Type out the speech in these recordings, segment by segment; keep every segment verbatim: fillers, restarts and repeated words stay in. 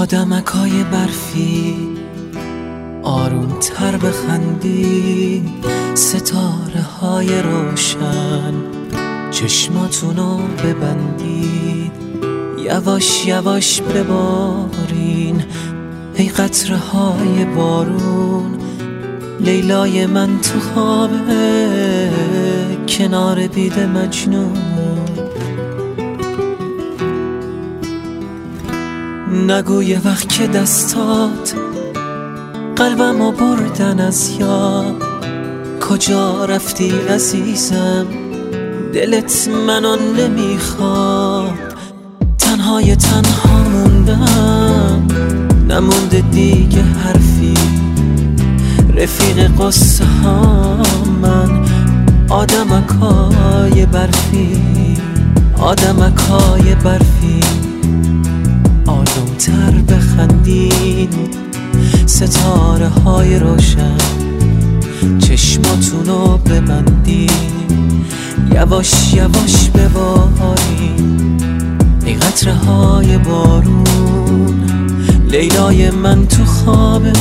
آدمکای برفی آروم تر بخندی، ستاره های روشن چشماتونو ببندید، یواش یواش ببارین ای قطره های بارون. لیلای من تو خوابه کنار بید مجنون، نگو یه وقت که دستات قلبمو بردن از یاد. کجا رفتی عزیزم، دلت منو نمیخواد. تنهای تنها موندم، نمونده دیگه حرفی. رفیق قصه ها من، آدمکای برفی، آدمکای برفی. آروم تر بخندین ستاره های روشن چشماتونو ببندین، یواش یواش ببارین ای قطره های بارون. لیلای من تو خوابه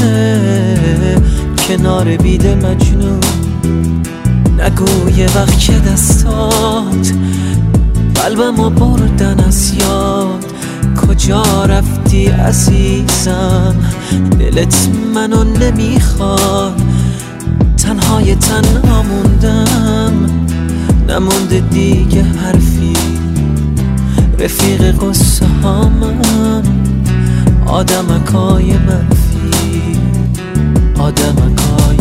کنار بید مجنون، نگو یه وقت که دستات قلبمو بردن از یاد. کجا رفتی عزیزم، دلت منو نمیخواد. تنهای تنها موندم، نمونده دیگه حرفی. رفیق قصه ها من، آدمکای برفی، آدمکای